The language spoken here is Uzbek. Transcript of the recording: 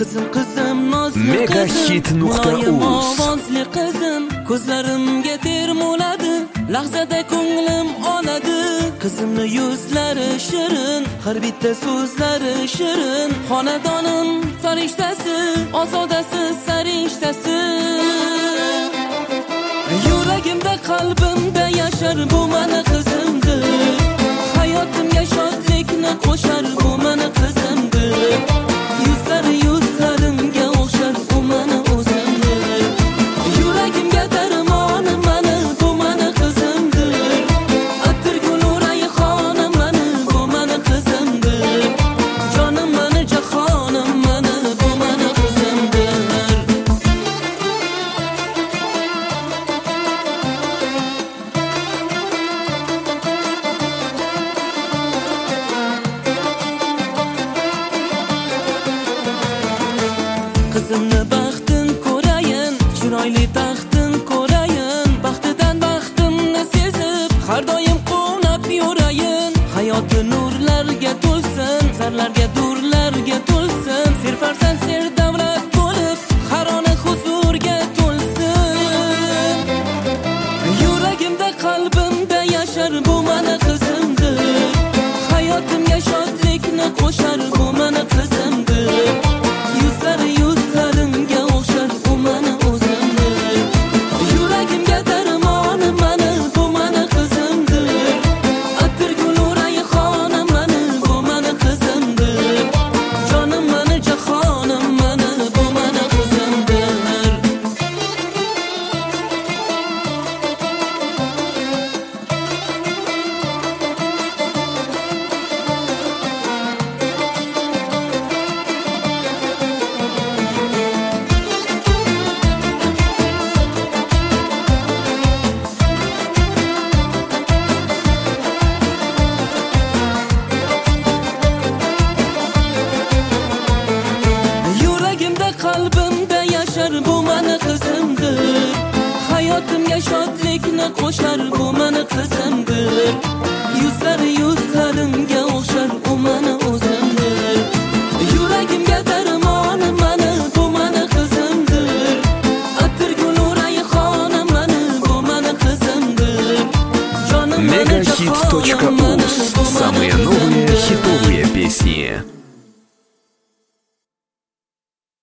Qizim qizim nozli Megahit.uz ovozli qizim ko'zlarimga termuladi, lahzada ko'nglim oladi. Qizimni yuzlari shirin, har bitta so'zlari shirin. Xonadonim farishtasi, ozodasi sarishtasi. Yuragimda qalbimda yashar bu meni qizimdir. Hayotimga shodlikni qo'shar bu meni qizimdir. Yuzlari yuzlarimga o'xshar bu meni o'zimdir. Yuragimga darmonim meni bu meni qizimdir. Atirgul rayhonim meni bu meni qizimdir. Jonim meni jahonim meni bu meni qizimdir. Qizimni baxtin ko'rayin, chiroyli taxtin ko'rayin. Baxtidan baxtimni sezib, har doim quvnab yurayin. Hayoti nurlarga to'lsin, zarlarga durlarga to'lsin. Serfarzand ser davlat bo'lib, harona huzurga to'lsin. Yuragimda qalbimda yashar bu meni qizimdir. Hayotimga shodlikni qo'shar bu meni qizimdir. Yuzlari yuzlarimga o'xshar bu meni o'zimdir. Yuragimga darmonim meni bu meni qizimdir. Atirgul rayhonim meni bu meni qizimdir. Jonim meni jahonim meni bu meni qizimdir. Yuragimda qalbimda yashar bu meni qizimdir. Hayotimga shodlikni qo'shar bu meni qizimdir. Yuzlari yuzlarimga o'xshar u meni o'zimdir. Yuragimga darmonim meni bu meni qizimdir. Atirgul rayhonim meni bu meni qizimdir. Jonim meni jahonim meni Megahit.uz. Самые новые хитовые песни.